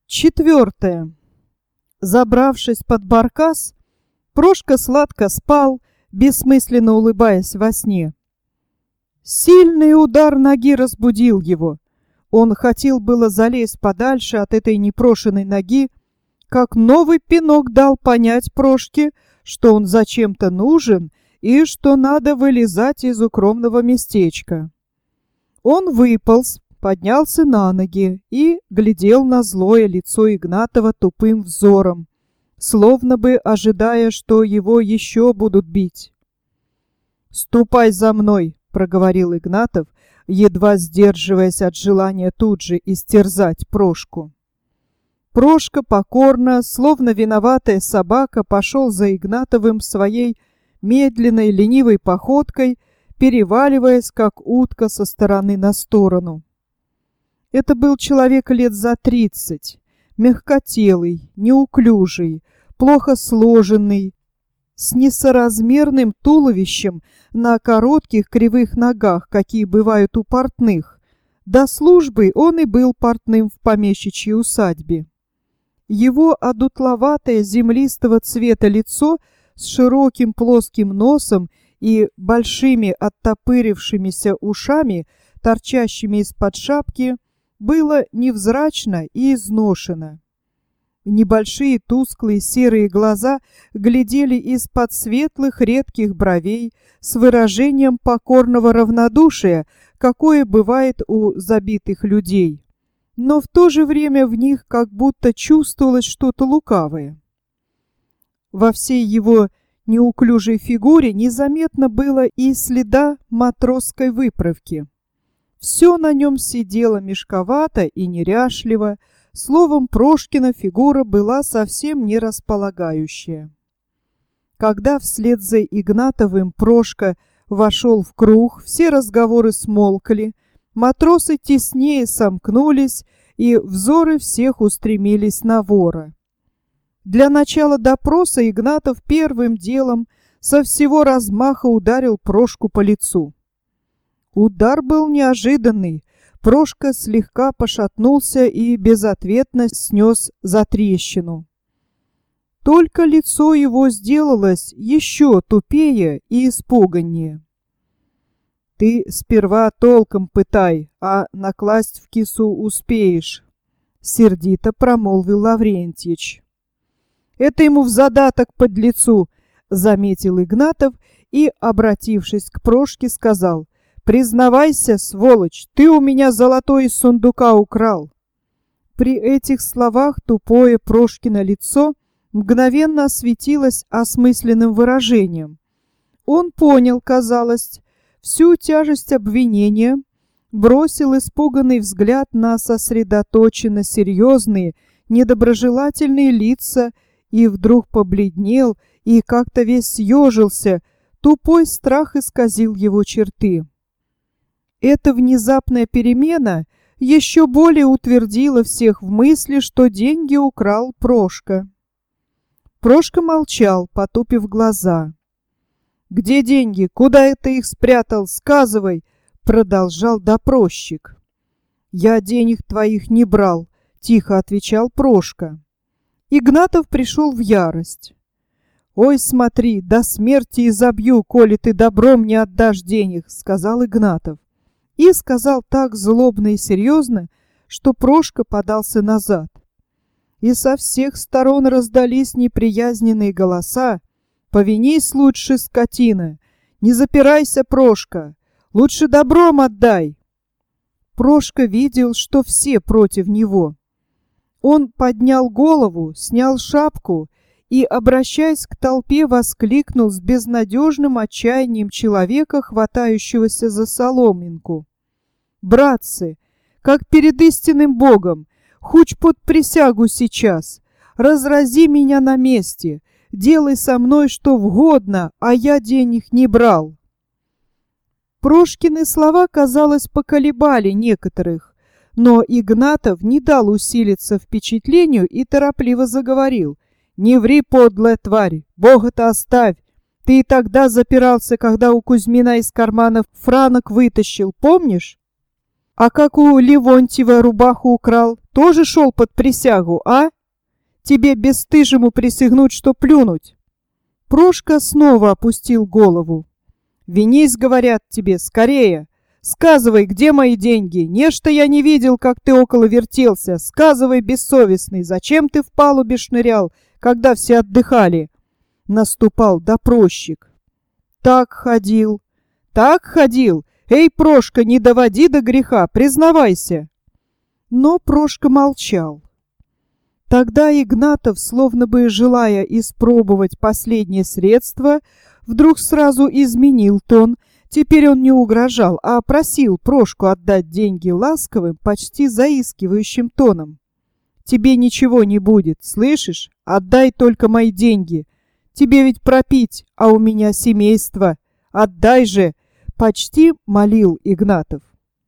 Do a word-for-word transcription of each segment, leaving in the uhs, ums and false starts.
Четвертое. Забравшись под баркас, Прошка сладко спал, бессмысленно улыбаясь во сне. Сильный удар ноги разбудил его. Он хотел было залезть подальше от этой непрошенной ноги, как новый пинок дал понять Прошке, что он зачем-то нужен и что надо вылезать из укромного местечка. Он выполз, поднялся на ноги и глядел на злое лицо Игнатова тупым взором, словно бы ожидая, что его еще будут бить. «Ступай за мной!» — проговорил Игнатов, едва сдерживаясь от желания тут же истерзать Прошку. Прошка покорно, словно виноватая собака, пошел за Игнатовым своей медленной ленивой походкой, переваливаясь, как утка, со стороны на сторону. Это был человек лет за тридцать, мягкотелый, неуклюжий, плохо сложенный, с несоразмерным туловищем на коротких кривых ногах, какие бывают у портных. До службы он и был портным в помещичьей усадьбе. Его одутловатое землистого цвета лицо с широким плоским носом и большими оттопырившимися ушами, торчащими из-под шапки, было невзрачно и изношено. Небольшие тусклые серые глаза глядели из-под светлых редких бровей с выражением покорного равнодушия, какое бывает у забитых людей. Но в то же время в них как будто чувствовалось что-то лукавое. Во всей его неуклюжей фигуре незаметно было и следа матросской выправки. Все на нем сидело мешковато и неряшливо, словом, Прошкина фигура была совсем не располагающая. Когда вслед за Игнатовым Прошка вошел в круг, все разговоры смолкли, матросы теснее сомкнулись, и взоры всех устремились на вора. Для начала допроса Игнатов первым делом со всего размаха ударил Прошку по лицу. Удар был неожиданный. Прошка слегка пошатнулся и безответно снес затрещину. Только лицо его сделалось еще тупее и испуганнее. «Ты сперва толком пытай, а накласть в кису успеешь», — сердито промолвил Лаврентьич. «Это ему в задаток подлецу», — заметил Игнатов и, обратившись к Прошке, сказал: «Признавайся, сволочь, ты у меня золотой из сундука украл». При этих словах тупое Прошкино лицо мгновенно осветилось осмысленным выражением. Он понял, казалось, всю тяжесть обвинения, бросил испуганный взгляд на сосредоточенно серьезные, недоброжелательные лица и вдруг побледнел и как-то весь съежился, тупой страх исказил его черты. Эта внезапная перемена еще более утвердила всех в мысли, что деньги украл Прошка. Прошка молчал, потупив глаза. «Где деньги? Куда ты их спрятал? Сказывай!» — продолжал допросчик. «Я денег твоих не брал», — тихо отвечал Прошка. Игнатов пришел в ярость. «Ой, смотри, до смерти изобью, коли ты добром не отдашь денег», — сказал Игнатов. И сказал так злобно и серьезно, что Прошка подался назад. И со всех сторон раздались неприязненные голоса: «Повинись лучше, скотина! Не запирайся, Прошка! Лучше добром отдай!» Прошка видел, что все против него. Он поднял голову, снял шапку и, обращаясь к толпе, воскликнул с безнадежным отчаянием человека, хватающегося за соломинку: «Братцы, как перед истинным Богом, хоть под присягу сейчас, разрази меня на месте, делай со мной что угодно, а я денег не брал». Прошкины слова, казалось, поколебали некоторых, но Игнатов не дал усилиться впечатлению и торопливо заговорил: «Не ври, подлая тварь, Бога-то оставь! Ты и тогда запирался, когда у Кузьмина из кармана франок вытащил, помнишь?» А как у Левонтьева рубаху украл, тоже шел под присягу, а? Тебе бесстыжему присягнуть, что плюнуть. Прошка снова опустил голову. «Винись, говорят тебе, скорее! Сказывай, где мои деньги? Нечто я не видел, как ты около вертелся. Сказывай, бессовестный, зачем ты в палубе шнырял, когда все отдыхали?» Наступал допросчик. «Так ходил, так ходил. Эй, Прошка, не доводи до греха, признавайся!» Но Прошка молчал. Тогда Игнатов, словно бы желая испробовать последнее средство, вдруг сразу изменил тон. Теперь он не угрожал, а просил Прошку отдать деньги ласковым, почти заискивающим тоном. «Тебе ничего не будет, слышишь? Отдай только мои деньги. Тебе ведь пропить, а у меня семейство. Отдай же!» — почти молил Игнатов.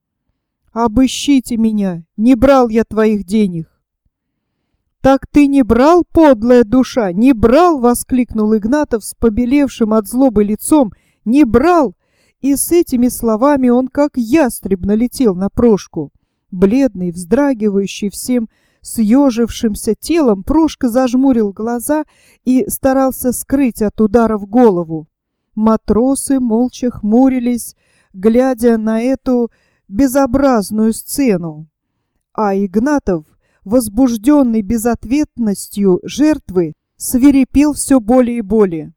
«Обыщите меня, не брал я твоих денег». «Так ты не брал, подлая душа, не брал!» — воскликнул Игнатов с побелевшим от злобы лицом. «Не брал!» И с этими словами он как ястреб налетел на Прошку. Бледный, вздрагивающий всем съежившимся телом, Прошка зажмурил глаза и старался скрыть от ударов голову. Матросы молча хмурились, глядя на эту безобразную сцену. А Игнатов, возбужденный безответностью жертвы, свирепел все более и более.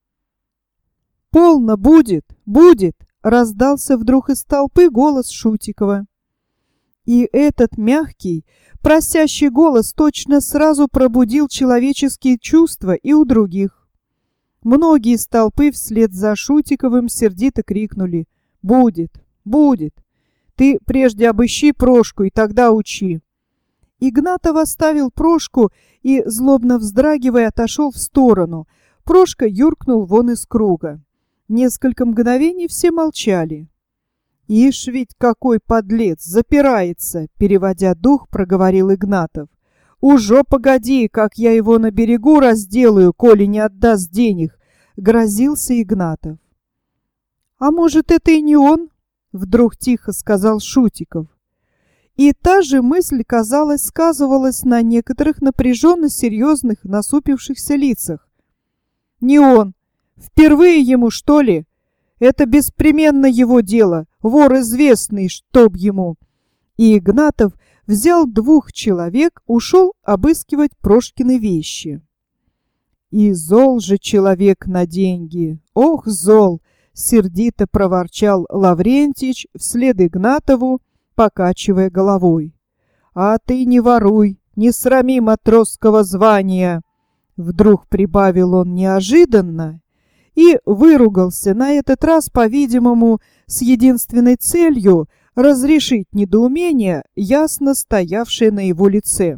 «Полно будет, будет!» — раздался вдруг из толпы голос Шутикова. И этот мягкий, просящий голос точно сразу пробудил человеческие чувства и у других. Многие из толпы вслед за Шутиковым сердито крикнули: «Будет, будет! Ты прежде обыщи Прошку и тогда учи!» Игнатов оставил Прошку и, злобно вздрагивая, отошел в сторону. Прошка юркнул вон из круга. Несколько мгновений все молчали. «Ишь ведь какой подлец, запирается!» — переводя дух, проговорил Игнатов. «Ужо погоди, как я его на берегу разделаю, коли не отдаст денег!» — грозился Игнатов. «А может, это и не он?» — вдруг тихо сказал Шутиков. И та же мысль, казалось, сказывалась на некоторых напряженно серьезных насупившихся лицах. «Не он! Впервые ему, что ли? Это беспременно его дело, вор известный, чтоб ему!» И Игнатов взял двух человек, ушел обыскивать Прошкины вещи. «И зол же человек на деньги! Ох, зол!» — сердито проворчал Лаврентич вслед Игнатову, покачивая головой. «А ты не воруй, не срами матросского звания!» Вдруг прибавил он неожиданно и выругался, на этот раз, по-видимому, с единственной целью разрешить недоумение, ясно стоявшее на его лице.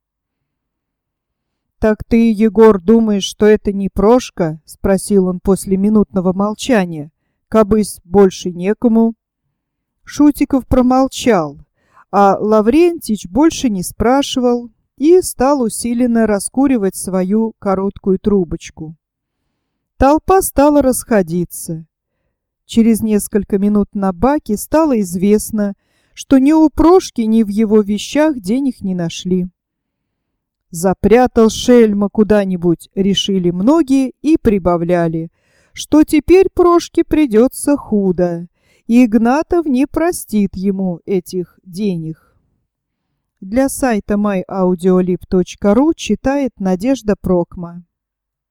«Так ты, Егор, думаешь, что это не Прошка?» — спросил он после минутного молчания. «Кабысь больше некому». Шутиков промолчал, а Лаврентич больше не спрашивал и стал усиленно раскуривать свою короткую трубочку. Толпа стала расходиться. Через несколько минут на баке стало известно, что ни у Прошки, ни в его вещах денег не нашли. «Запрятал шельма куда-нибудь», — решили многие и прибавляли, что теперь Прошке придется худо, и Игнатов не простит ему этих денег. Для сайта май аудиолиб точка ру читает Надежда Прокма.